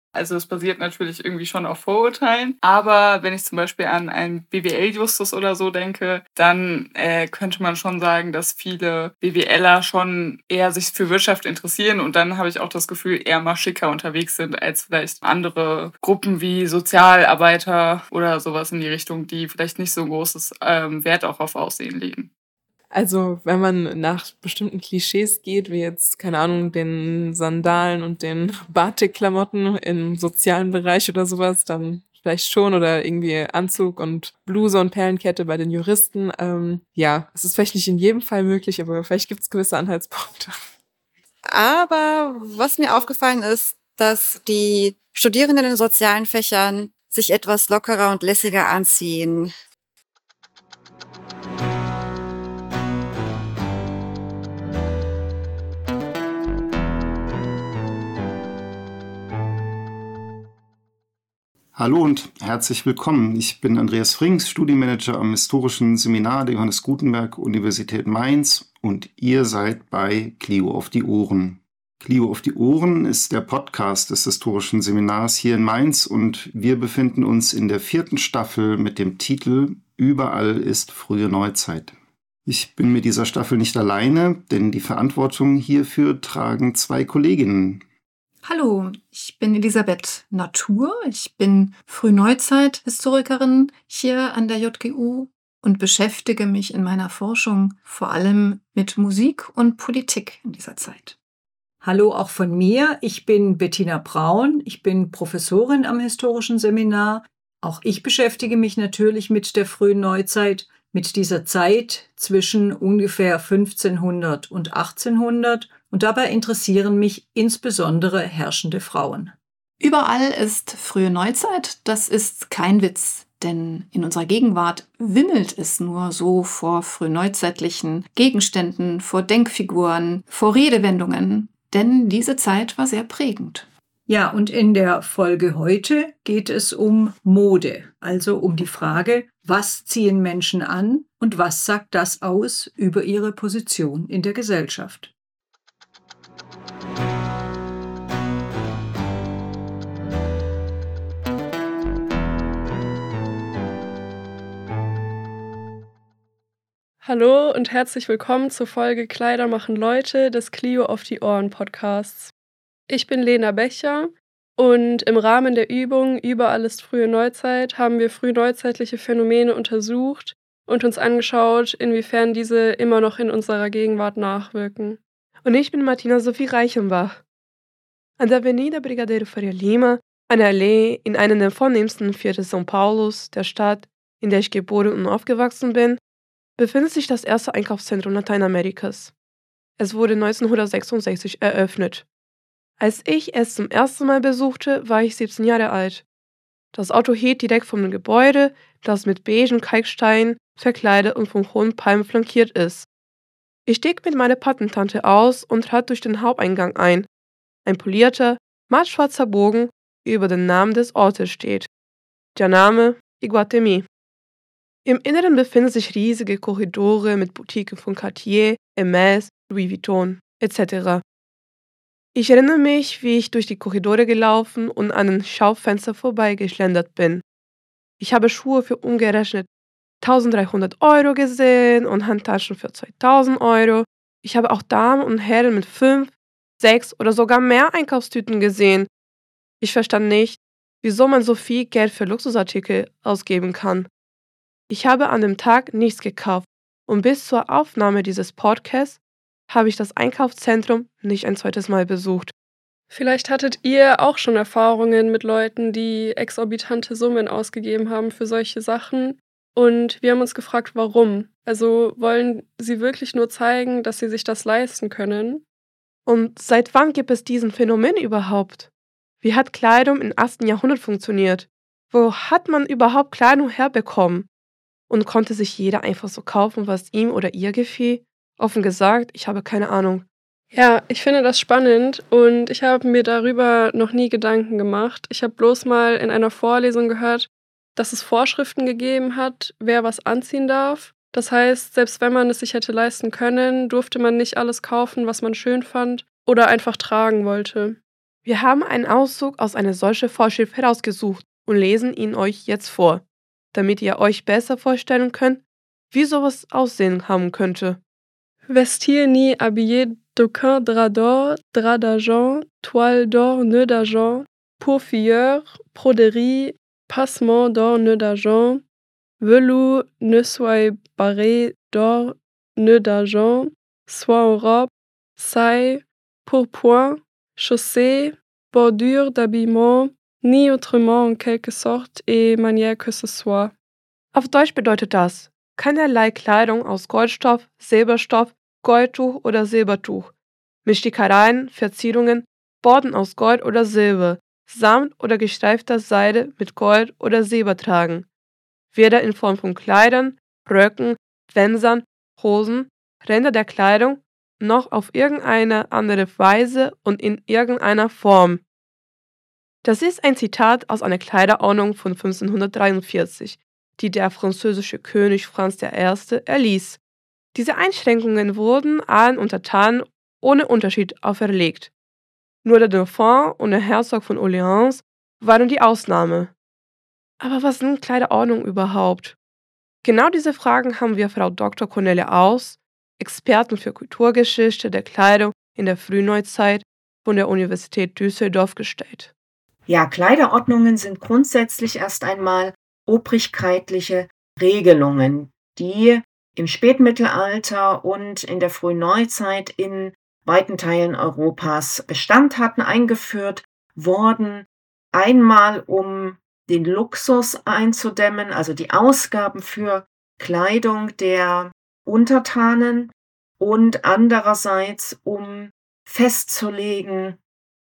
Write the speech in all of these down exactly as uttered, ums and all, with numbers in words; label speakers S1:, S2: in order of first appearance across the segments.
S1: Also es basiert natürlich irgendwie schon auf Vorurteilen. Aber wenn ich zum Beispiel an einen B W L-Justus oder so denke, dann äh, könnte man schon sagen, dass viele BWLer schon eher sich für Wirtschaft interessieren. Und dann habe ich auch das Gefühl, eher mal schicker unterwegs sind als vielleicht andere Gruppen wie Sozialarbeiter oder sowas in die Richtung, die vielleicht nicht so ein großes ähm, Wert auch auf Aussehen legen.
S2: Also wenn man nach bestimmten Klischees geht, wie jetzt, keine Ahnung, den Sandalen und den Batik-Klamotten im sozialen Bereich oder sowas, dann vielleicht schon, oder irgendwie Anzug und Bluse und Perlenkette bei den Juristen. Ähm, ja, es ist vielleicht nicht in jedem Fall möglich, aber vielleicht gibt es gewisse Anhaltspunkte.
S3: Aber was mir aufgefallen ist, dass die Studierenden in sozialen Fächern sich etwas lockerer und lässiger anziehen.
S4: Hallo und herzlich willkommen. Ich bin Andreas Frings, Studienmanager am Historischen Seminar der Johannes Gutenberg Universität Mainz und ihr seid bei Clio auf die Ohren. Clio auf die Ohren ist der Podcast des Historischen Seminars hier in Mainz und wir befinden uns in der vierten Staffel mit dem Titel Überall ist frühe Neuzeit. Ich bin mit dieser Staffel nicht alleine, denn die Verantwortung hierfür tragen zwei Kolleginnen.
S5: Hallo, ich bin Elisabeth Natur. Ich bin Frühneuzeit-Historikerin hier an der J G U und beschäftige mich in meiner Forschung vor allem mit Musik und Politik in dieser Zeit.
S6: Hallo auch von mir. Ich bin Bettina Braun. Ich bin Professorin am Historischen Seminar. Auch ich beschäftige mich natürlich mit der frühen Neuzeit, mit dieser Zeit zwischen ungefähr fünfzehnhundert und achtzehnhundert. Und dabei interessieren mich insbesondere herrschende Frauen.
S5: Überall ist frühe Neuzeit, das ist kein Witz, denn in unserer Gegenwart wimmelt es nur so vor frühneuzeitlichen Gegenständen, vor Denkfiguren, vor Redewendungen, denn diese Zeit war sehr prägend.
S6: Ja, und in der Folge heute geht es um Mode, also um die Frage, was ziehen Menschen an und was sagt das aus über ihre Position in der Gesellschaft.
S7: Hallo und herzlich willkommen zur Folge Kleider machen Leute des Clio auf die Ohren Podcasts. Ich bin Lena Becher und im Rahmen der Übung Überall ist frühe Neuzeit haben wir frühneuzeitliche Phänomene untersucht und uns angeschaut, inwiefern diese immer noch in unserer Gegenwart nachwirken. Und ich bin Martina Sophie Reichenbach. An der Avenida Brigadeiro Faria Lima, einer Allee in einem der vornehmsten Viertel São Paulos, der Stadt, in der ich geboren und aufgewachsen bin, befindet sich das erste Einkaufszentrum Lateinamerikas. Es wurde neunzehnhundertsechsundsechzig eröffnet. Als ich es zum ersten Mal besuchte, war ich siebzehn Jahre alt. Das Auto hielt direkt vor dem Gebäude, das mit beigen Kalkstein verkleidet und von hohen Palmen flankiert ist. Ich stieg mit meiner Patentante aus und trat durch den Haupteingang ein. Ein polierter, mattschwarzer Bogen über den Namen des Ortes steht. Der Name Iguatemi. Im Inneren befinden sich riesige Korridore mit Boutiquen von Cartier, Hermès, Louis Vuitton et cetera. Ich erinnere mich, wie ich durch die Korridore gelaufen und an einem Schaufenster vorbeigeschlendert bin. Ich habe Schuhe für umgerechnet eintausenddreihundert Euro gesehen und Handtaschen für zweitausend Euro. Ich habe auch Damen und Herren mit fünf, sechs oder sogar mehr Einkaufstüten gesehen. Ich verstand nicht, wieso man so viel Geld für Luxusartikel ausgeben kann. Ich habe an dem Tag nichts gekauft und bis zur Aufnahme dieses Podcasts habe ich das Einkaufszentrum nicht ein zweites Mal besucht. Vielleicht hattet ihr auch schon Erfahrungen mit Leuten, die exorbitante Summen ausgegeben haben für solche Sachen. Und wir haben uns gefragt, warum. Also wollen sie wirklich nur zeigen, dass sie sich das leisten können? Und seit wann gibt es diesen Phänomen überhaupt? Wie hat Kleidung im ersten Jahrhundert funktioniert? Wo hat man überhaupt Kleidung herbekommen? Und konnte sich jeder einfach so kaufen, was ihm oder ihr gefiel? Offen gesagt, ich habe keine Ahnung. Ja, ich finde das spannend und ich habe mir darüber noch nie Gedanken gemacht. Ich habe bloß mal in einer Vorlesung gehört, dass es Vorschriften gegeben hat, wer was anziehen darf. Das heißt, selbst wenn man es sich hätte leisten können, durfte man nicht alles kaufen, was man schön fand oder einfach tragen wollte. Wir haben einen Auszug aus einer solchen Vorschrift herausgesucht und lesen ihn euch jetzt vor, damit ihr euch besser vorstellen könnt, wie sowas aussehen haben könnte. Vestir ni habillé d'aucun drap d'or, drap d'argent, toile d'or, nœud d'argent, pourfilleur, broderie, passement d'or, nœud d'argent, velours ne soit barré d'or, nœud d'argent, soit en robe, saille, pourpoint, chaussée, bordure d'habillement, ni autrement en quelque sorte et manière que ce soit. Auf Deutsch bedeutet das: keinerlei Kleidung aus Goldstoff, Silberstoff, Goldtuch oder Silbertuch, mit Stickereien, Verzierungen, Borden aus Gold oder Silber, Samt oder gestreifter Seide mit Gold oder Silber tragen, weder in Form von Kleidern, Röcken, Wämsern, Hosen, Ränder der Kleidung, noch auf irgendeine andere Weise und in irgendeiner Form. Das ist ein Zitat aus einer Kleiderordnung von fünfzehnhundertdreiundvierzig, die der französische König Franz der Erste erließ. Diese Einschränkungen wurden allen Untertanen ohne Unterschied auferlegt. Nur der Dauphin und der Herzog von Orleans waren die Ausnahme. Aber was sind Kleiderordnungen überhaupt? Genau diese Fragen haben wir Frau Doktor Cornelia Aus, Expertin für Kulturgeschichte der Kleidung in der Frühneuzeit von der Universität Düsseldorf, gestellt.
S8: Ja, Kleiderordnungen sind grundsätzlich erst einmal obrigkeitliche Regelungen, die im Spätmittelalter und in der Frühneuzeit in weiten Teilen Europas Bestand hatten, eingeführt worden, einmal um den Luxus einzudämmen, also die Ausgaben für Kleidung der Untertanen, und andererseits um festzulegen,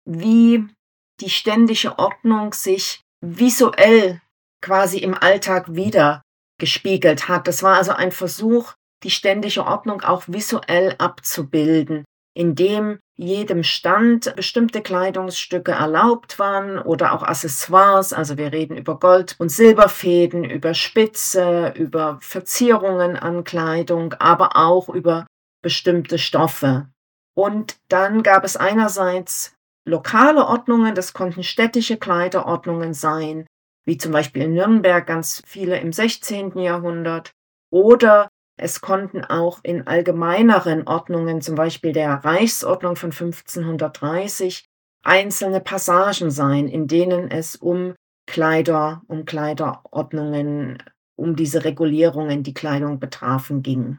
S8: wie die ständische Ordnung sich visuell quasi im Alltag wieder gespiegelt hat. Das war also ein Versuch, die ständische Ordnung auch visuell abzubilden, indem jedem Stand bestimmte Kleidungsstücke erlaubt waren oder auch Accessoires. Also wir reden über Gold- und Silberfäden, über Spitze, über Verzierungen an Kleidung, aber auch über bestimmte Stoffe. Und dann gab es einerseits lokale Ordnungen, das konnten städtische Kleiderordnungen sein, wie zum Beispiel in Nürnberg ganz viele im sechzehnten Jahrhundert, oder es konnten auch in allgemeineren Ordnungen, zum Beispiel der Reichsordnung von fünfzehnhundertdreißig, einzelne Passagen sein, in denen es um Kleider, um Kleiderordnungen, um diese Regulierungen, die Kleidung betrafen, ging.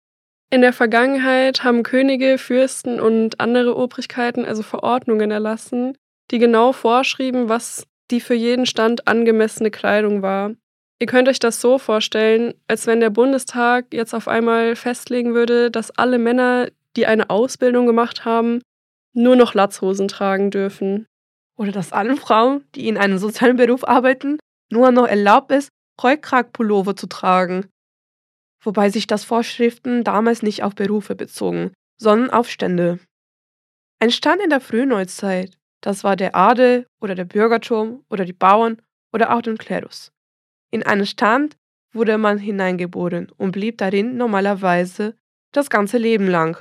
S7: In der Vergangenheit haben Könige, Fürsten und andere Obrigkeiten also Verordnungen erlassen, die genau vorschrieben, was die für jeden Stand angemessene Kleidung war. Ihr könnt euch das so vorstellen, als wenn der Bundestag jetzt auf einmal festlegen würde, dass alle Männer, die eine Ausbildung gemacht haben, nur noch Latzhosen tragen dürfen. Oder dass allen Frauen, die in einem sozialen Beruf arbeiten, nur noch erlaubt ist, Rollkragenpullover zu tragen. Wobei sich das Vorschriften damals nicht auf Berufe bezogen, sondern auf Stände. Ein Stand in der Frühneuzeit, das war der Adel oder der Bürgertum oder die Bauern oder auch den Klerus. In einen Stand wurde man hineingeboren und blieb darin normalerweise das ganze Leben lang.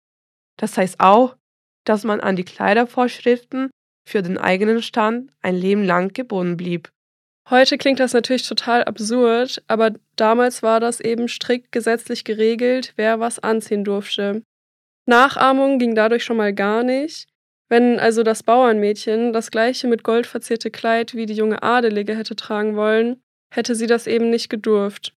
S7: Das heißt auch, dass man an die Kleidervorschriften für den eigenen Stand ein Leben lang gebunden blieb. Heute klingt das natürlich total absurd, aber damals war das eben strikt gesetzlich geregelt, wer was anziehen durfte. Nachahmung ging dadurch schon mal gar nicht. Wenn also das Bauernmädchen das gleiche mit Gold verzierte Kleid wie die junge Adelige hätte tragen wollen, hätte sie das eben nicht gedurft.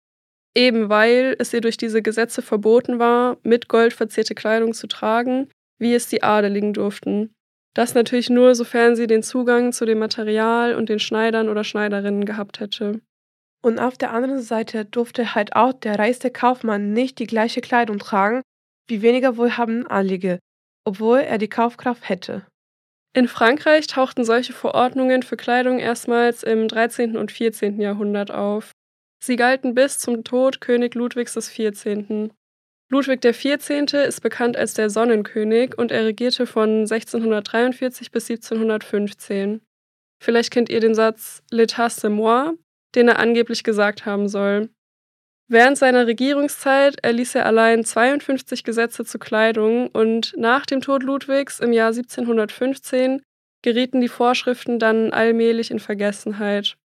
S7: Eben weil es ihr durch diese Gesetze verboten war, mit Gold verzierte Kleidung zu tragen, wie es die Adeligen durften. Das natürlich nur, sofern sie den Zugang zu dem Material und den Schneidern oder Schneiderinnen gehabt hätte. Und auf der anderen Seite durfte halt auch der reichste Kaufmann nicht die gleiche Kleidung tragen wie weniger wohlhabende Adlige, obwohl er die Kaufkraft hätte. In Frankreich tauchten solche Verordnungen für Kleidung erstmals im dreizehnten und vierzehnten Jahrhundert auf. Sie galten bis zum Tod König Ludwigs des Vierzehnten Ludwig der Vierzehnte ist bekannt als der Sonnenkönig und er regierte von sechzehnhundertdreiundvierzig bis siebzehnhundertfünfzehn. Vielleicht kennt ihr den Satz «L'état c'est moi», den er angeblich gesagt haben soll. Während seiner Regierungszeit erließ er allein zweiundfünfzig Gesetze zur Kleidung und nach dem Tod Ludwigs im Jahr siebzehnhundertfünfzehn gerieten die Vorschriften dann allmählich in Vergessenheit.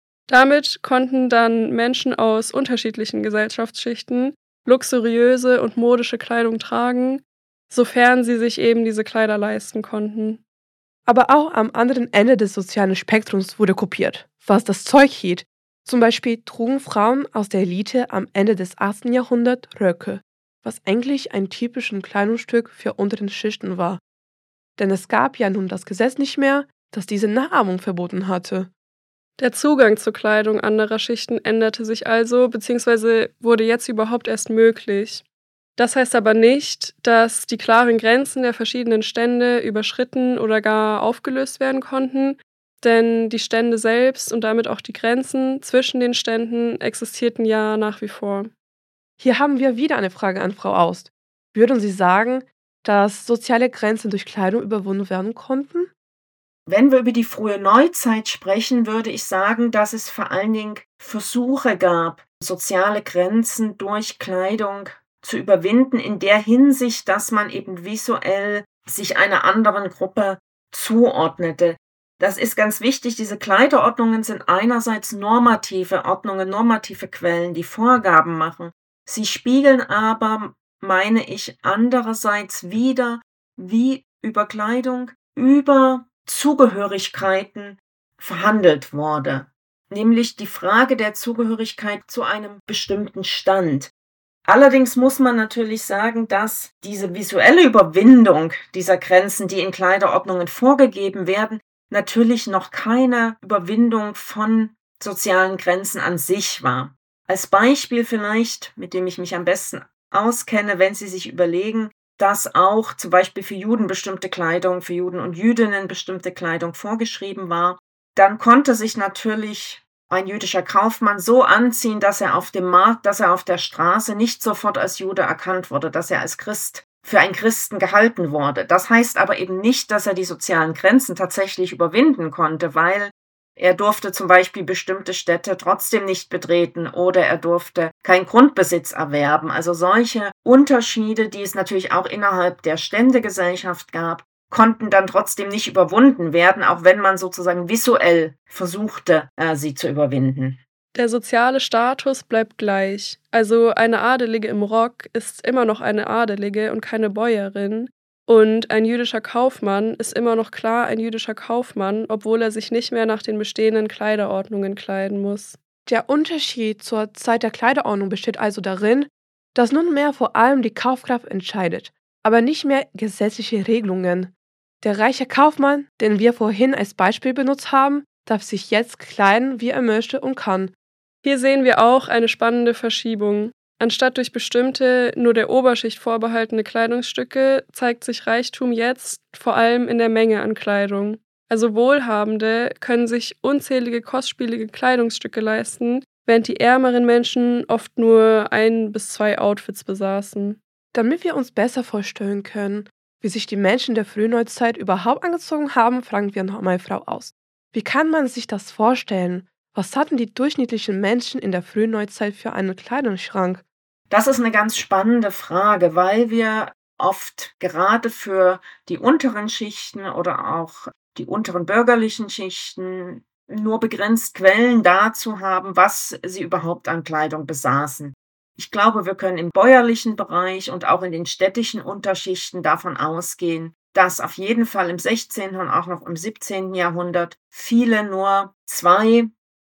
S7: Damit konnten dann Menschen aus unterschiedlichen Gesellschaftsschichten luxuriöse und modische Kleidung tragen, sofern sie sich eben diese Kleider leisten konnten.
S9: Aber auch am anderen Ende des sozialen Spektrums wurde kopiert, was das Zeug hielt. Zum Beispiel trugen Frauen aus der Elite am Ende des achtzehnten Jahrhunderts Röcke, was eigentlich ein typisches Kleidungsstück für unteren Schichten war. Denn es gab ja nun das Gesetz nicht mehr, das diese Nachahmung verboten hatte.
S7: Der Zugang zur Kleidung anderer Schichten änderte sich also, beziehungsweise wurde jetzt überhaupt erst möglich. Das heißt aber nicht, dass die klaren Grenzen der verschiedenen Stände überschritten oder gar aufgelöst werden konnten, denn die Stände selbst und damit auch die Grenzen zwischen den Ständen existierten ja nach wie vor.
S9: Hier haben wir wieder eine Frage an Frau Aust. Würden Sie sagen, dass soziale Grenzen durch Kleidung überwunden werden konnten?
S8: Wenn wir über die frühe Neuzeit sprechen, würde ich sagen, dass es vor allen Dingen Versuche gab, soziale Grenzen durch Kleidung zu überwinden, in der Hinsicht, dass man eben visuell sich einer anderen Gruppe zuordnete. Das ist ganz wichtig. Diese Kleiderordnungen sind einerseits normative Ordnungen, normative Quellen, die Vorgaben machen. Sie spiegeln aber, meine ich, andererseits wider, wie über Kleidung, über Zugehörigkeiten verhandelt wurde, nämlich die Frage der Zugehörigkeit zu einem bestimmten Stand. Allerdings muss man natürlich sagen, dass diese visuelle Überwindung dieser Grenzen, die in Kleiderordnungen vorgegeben werden, natürlich noch keine Überwindung von sozialen Grenzen an sich war. Als Beispiel vielleicht, mit dem ich mich am besten auskenne, wenn Sie sich überlegen, dass auch zum Beispiel für Juden bestimmte Kleidung, für Juden und Jüdinnen bestimmte Kleidung vorgeschrieben war, dann konnte sich natürlich ein jüdischer Kaufmann so anziehen, dass er auf dem Markt, dass er auf der Straße nicht sofort als Jude erkannt wurde, dass er als Christ für einen Christen gehalten wurde. Das heißt aber eben nicht, dass er die sozialen Grenzen tatsächlich überwinden konnte, weil er durfte zum Beispiel bestimmte Städte trotzdem nicht betreten oder er durfte keinen Grundbesitz erwerben. Also solche Unterschiede, die es natürlich auch innerhalb der Ständegesellschaft gab, konnten dann trotzdem nicht überwunden werden, auch wenn man sozusagen visuell versuchte, äh, sie zu überwinden.
S7: Der soziale Status bleibt gleich. Also eine Adelige im Rock ist immer noch eine Adelige und keine Bäuerin. Und ein jüdischer Kaufmann ist immer noch klar ein jüdischer Kaufmann, obwohl er sich nicht mehr nach den bestehenden Kleiderordnungen kleiden muss.
S9: Der Unterschied zur Zeit der Kleiderordnung besteht also darin, dass nunmehr vor allem die Kaufkraft entscheidet, aber nicht mehr gesetzliche Regelungen. Der reiche Kaufmann, den wir vorhin als Beispiel benutzt haben, darf sich jetzt kleiden, wie er möchte und kann.
S7: Hier sehen wir auch eine spannende Verschiebung. Anstatt durch bestimmte, nur der Oberschicht vorbehaltene Kleidungsstücke zeigt sich Reichtum jetzt vor allem in der Menge an Kleidung. Also Wohlhabende können sich unzählige kostspielige Kleidungsstücke leisten, während die ärmeren Menschen oft nur ein bis zwei Outfits besaßen.
S9: Damit wir uns besser vorstellen können, wie sich die Menschen der Frühneuzeit überhaupt angezogen haben, fragen wir nochmal Frau Aust. Wie kann man sich das vorstellen? Was hatten die durchschnittlichen Menschen in der Frühneuzeit für einen Kleidungsschrank?
S8: Das ist eine ganz spannende Frage, weil wir oft gerade für die unteren Schichten oder auch die unteren bürgerlichen Schichten nur begrenzt Quellen dazu haben, was sie überhaupt an Kleidung besaßen. Ich glaube, wir können im bäuerlichen Bereich und auch in den städtischen Unterschichten davon ausgehen, dass auf jeden Fall im sechzehnten und auch noch im siebzehnten Jahrhundert viele nur zwei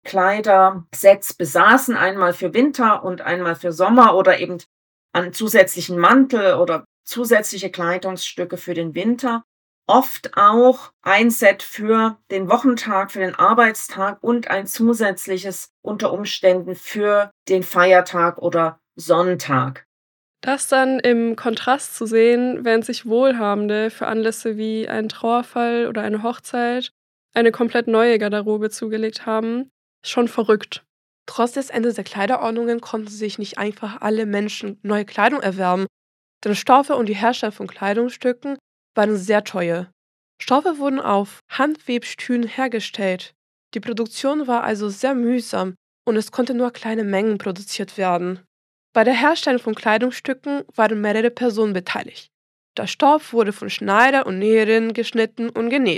S8: Kleidersets besaßen, einmal für Winter und einmal für Sommer oder eben einen zusätzlichen Mantel oder zusätzliche Kleidungsstücke für den Winter. Oft auch ein Set für den Wochentag, für den Arbeitstag und ein zusätzliches unter Umständen für den Feiertag oder Sonntag.
S7: Das dann im Kontrast zu sehen, während sich Wohlhabende für Anlässe wie einen Trauerfall oder eine Hochzeit eine komplett neue Garderobe zugelegt haben, ist schon verrückt.
S9: Trotz des Endes der Kleiderordnungen konnten sich nicht einfach alle Menschen neue Kleidung erwerben, denn Stoffe und die Herstellung von Kleidungsstücken waren sehr teuer. Stoffe wurden auf Handwebstühlen hergestellt. Die Produktion war also sehr mühsam und es konnte nur kleine Mengen produziert werden. Bei der Herstellung von Kleidungsstücken waren mehrere Personen beteiligt. Der Stoff wurde von Schneider und Näherinnen geschnitten und genäht.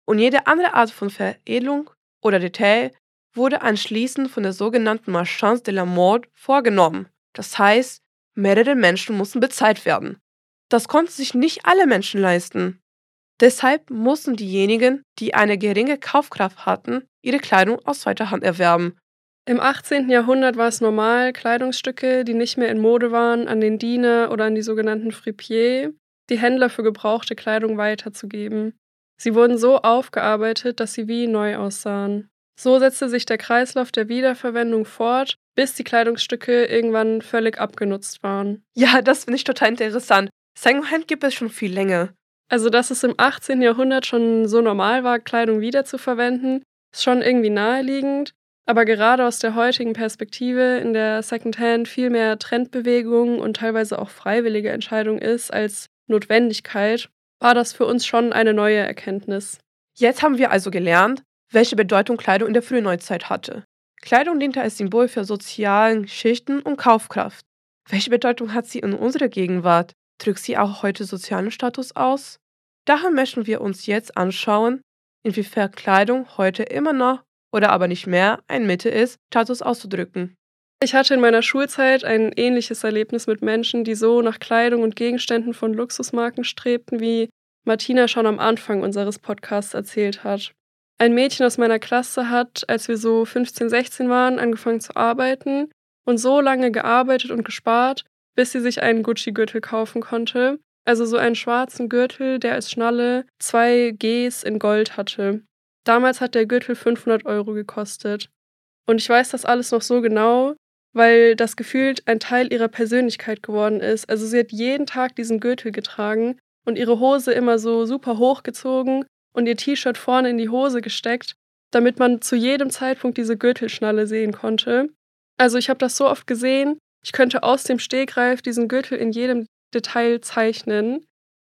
S9: und jede andere Art von Veredelung oder Detail wurde anschließend von der sogenannten Marchand de la Mode vorgenommen. Das heißt, mehrere Menschen mussten bezahlt werden. Das konnten sich nicht alle Menschen leisten. Deshalb mussten diejenigen, die eine geringe Kaufkraft hatten, ihre Kleidung aus zweiter Hand erwerben.
S7: Im achtzehnten Jahrhundert war es normal, Kleidungsstücke, die nicht mehr in Mode waren, an den Diener oder an die sogenannten Fripiers, die Händler für gebrauchte Kleidung, weiterzugeben. Sie wurden so aufgearbeitet, dass sie wie neu aussahen. So setzte sich der Kreislauf der Wiederverwendung fort, bis die Kleidungsstücke irgendwann völlig abgenutzt waren.
S9: Ja, das finde ich total interessant. Secondhand gibt es schon viel länger.
S7: Also, dass es im achtzehnten Jahrhundert schon so normal war, Kleidung wiederzuverwenden, ist schon irgendwie naheliegend. Aber gerade aus der heutigen Perspektive, in der Secondhand viel mehr Trendbewegung und teilweise auch freiwillige Entscheidung ist als Notwendigkeit, war das für uns schon eine neue Erkenntnis.
S9: Jetzt haben wir also gelernt, welche Bedeutung Kleidung in der frühen Neuzeit hatte. Kleidung diente als Symbol für sozialen Schichten und Kaufkraft. Welche Bedeutung hat sie in unserer Gegenwart? Drückt sie auch heute sozialen Status aus? Daher möchten wir uns jetzt anschauen, inwiefern Kleidung heute immer noch oder aber nicht mehr ein Mittel ist, Status auszudrücken.
S7: Ich hatte in meiner Schulzeit ein ähnliches Erlebnis mit Menschen, die so nach Kleidung und Gegenständen von Luxusmarken strebten, wie Martina schon am Anfang unseres Podcasts erzählt hat. Ein Mädchen aus meiner Klasse hat, als wir so fünfzehn, sechzehn waren, angefangen zu arbeiten und so lange gearbeitet und gespart, bis sie sich einen Gucci-Gürtel kaufen konnte. Also so einen schwarzen Gürtel, der als Schnalle zwei Gs in Gold hatte. Damals hat der Gürtel fünfhundert Euro gekostet. Und ich weiß das alles noch so genau, weil das gefühlt ein Teil ihrer Persönlichkeit geworden ist. Also sie hat jeden Tag diesen Gürtel getragen und ihre Hose immer so super hochgezogen und ihr T-Shirt vorne in die Hose gesteckt, damit man zu jedem Zeitpunkt diese Gürtelschnalle sehen konnte. Also ich habe das so oft gesehen, ich könnte aus dem Stegreif diesen Gürtel in jedem Detail zeichnen.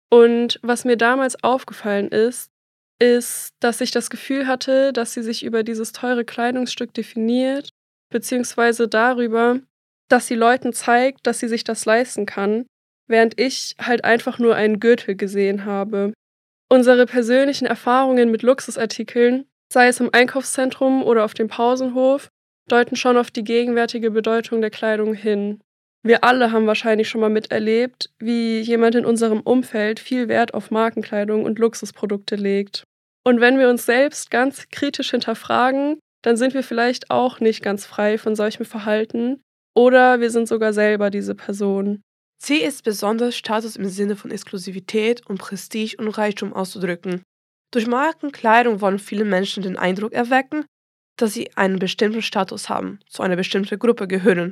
S7: Und was mir damals aufgefallen ist, ist, dass ich das Gefühl hatte, dass sie sich über dieses teure Kleidungsstück definiert, beziehungsweise darüber, dass sie Leuten zeigt, dass sie sich das leisten kann, während ich halt einfach nur einen Gürtel gesehen habe. Unsere persönlichen Erfahrungen mit Luxusartikeln, sei es im Einkaufszentrum oder auf dem Pausenhof, deuten schon auf die gegenwärtige Bedeutung der Kleidung hin. Wir alle haben wahrscheinlich schon mal miterlebt, wie jemand in unserem Umfeld viel Wert auf Markenkleidung und Luxusprodukte legt. Und wenn wir uns selbst ganz kritisch hinterfragen, dann sind wir vielleicht auch nicht ganz frei von solchem Verhalten oder wir sind sogar selber diese Person.
S9: Sie ist besonders Status im Sinne von Exklusivität und Prestige und Reichtum auszudrücken. Durch Markenkleidung wollen viele Menschen den Eindruck erwecken, dass sie einen bestimmten Status haben, zu einer bestimmten Gruppe gehören.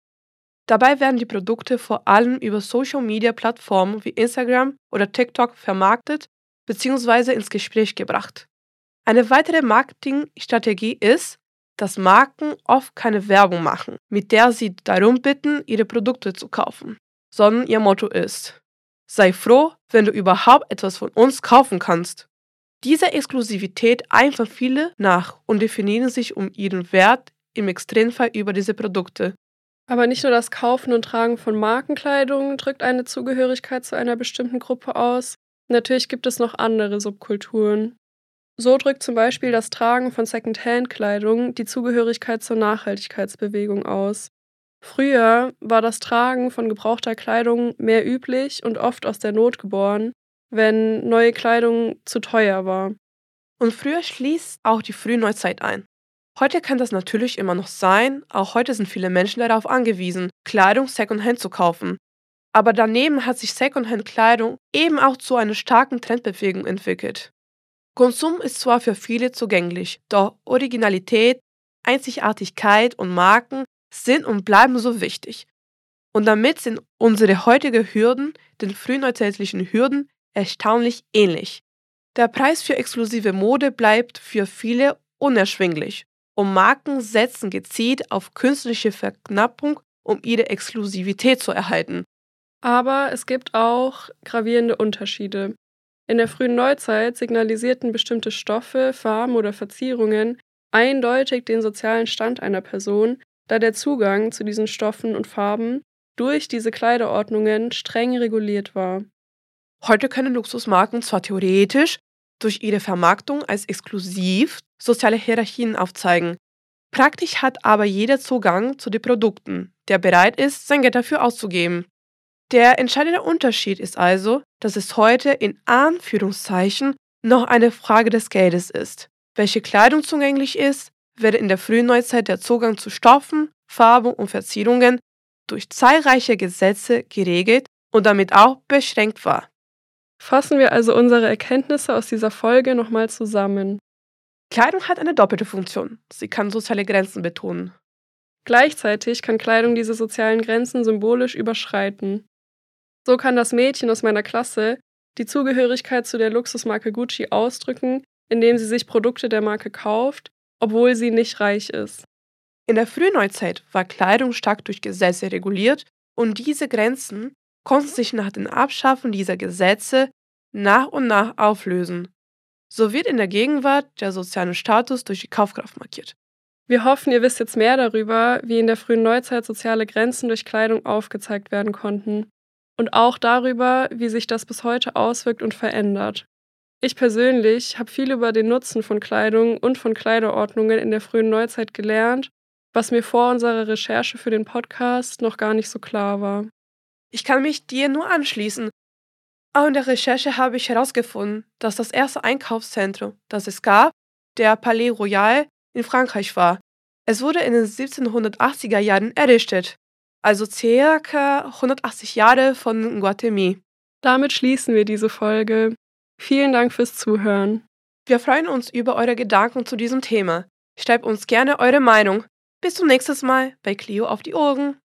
S9: Dabei werden die Produkte vor allem über Social-Media-Plattformen wie Instagram oder TikTok vermarktet bzw. ins Gespräch gebracht. Eine weitere Marketingstrategie ist, dass Marken oft keine Werbung machen, mit der sie darum bitten, ihre Produkte zu kaufen, sondern ihr Motto ist: Sei froh, wenn du überhaupt etwas von uns kaufen kannst. Diese Exklusivität eifern viele nach und definieren sich um ihren Wert im Extremfall über diese Produkte.
S7: Aber nicht nur das Kaufen und Tragen von Markenkleidung drückt eine Zugehörigkeit zu einer bestimmten Gruppe aus. Natürlich gibt es noch andere Subkulturen. So drückt zum Beispiel das Tragen von Secondhand-Kleidung die Zugehörigkeit zur Nachhaltigkeitsbewegung aus. Früher war das Tragen von gebrauchter Kleidung mehr üblich und oft aus der Not geboren, wenn neue Kleidung zu teuer war.
S9: Und früher schließt auch die frühe Neuzeit ein. Heute kann das natürlich immer noch sein, auch heute sind viele Menschen darauf angewiesen, Kleidung Secondhand zu kaufen. Aber daneben hat sich Secondhand-Kleidung eben auch zu einer starken Trendbewegung entwickelt. Konsum ist zwar für viele zugänglich, doch Originalität, Einzigartigkeit und Marken sind und bleiben so wichtig. Und damit sind unsere heutigen Hürden den frühneuzeitlichen Hürden erstaunlich ähnlich. Der Preis für exklusive Mode bleibt für viele unerschwinglich und Marken setzen gezielt auf künstliche Verknappung, um ihre Exklusivität zu erhalten.
S7: Aber es gibt auch gravierende Unterschiede. In der frühen Neuzeit signalisierten bestimmte Stoffe, Farben oder Verzierungen eindeutig den sozialen Stand einer Person, da der Zugang zu diesen Stoffen und Farben durch diese Kleiderordnungen streng reguliert war.
S9: Heute können Luxusmarken zwar theoretisch durch ihre Vermarktung als exklusiv soziale Hierarchien aufzeigen. Praktisch hat aber jeder Zugang zu den Produkten, der bereit ist, sein Geld dafür auszugeben. Der entscheidende Unterschied ist also, dass es heute in Anführungszeichen noch eine Frage des Geldes ist. Welche Kleidung zugänglich ist, während in der frühen Neuzeit der Zugang zu Stoffen, Farben und Verzierungen durch zahlreiche Gesetze geregelt und damit auch beschränkt war.
S7: Fassen wir also unsere Erkenntnisse aus dieser Folge nochmal zusammen.
S9: Kleidung hat eine doppelte Funktion. Sie kann soziale Grenzen betonen.
S7: Gleichzeitig kann Kleidung diese sozialen Grenzen symbolisch überschreiten. So kann das Mädchen aus meiner Klasse die Zugehörigkeit zu der Luxusmarke Gucci ausdrücken, indem sie sich Produkte der Marke kauft, obwohl sie nicht reich ist.
S9: In der frühen Neuzeit war Kleidung stark durch Gesetze reguliert und diese Grenzen konnten sich nach dem Abschaffen dieser Gesetze nach und nach auflösen. So wird in der Gegenwart der soziale Status durch die Kaufkraft markiert.
S7: Wir hoffen, ihr wisst jetzt mehr darüber, wie in der frühen Neuzeit soziale Grenzen durch Kleidung aufgezeigt werden konnten. Und auch darüber, wie sich das bis heute auswirkt und verändert. Ich persönlich habe viel über den Nutzen von Kleidung und von Kleiderordnungen in der frühen Neuzeit gelernt, was mir vor unserer Recherche für den Podcast noch gar nicht so klar war.
S9: Ich kann mich dir nur anschließen. Auch in der Recherche habe ich herausgefunden, dass das erste Einkaufszentrum, das es gab, der Palais Royal in Frankreich war. Es wurde in den siebzehnhundertachtziger Jahren errichtet. Also circa hundertachtzig Jahre von Guatemi.
S7: Damit schließen wir diese Folge. Vielen Dank fürs Zuhören.
S9: Wir freuen uns über eure Gedanken zu diesem Thema. Schreibt uns gerne eure Meinung. Bis zum nächsten Mal bei Clio auf die Ohren.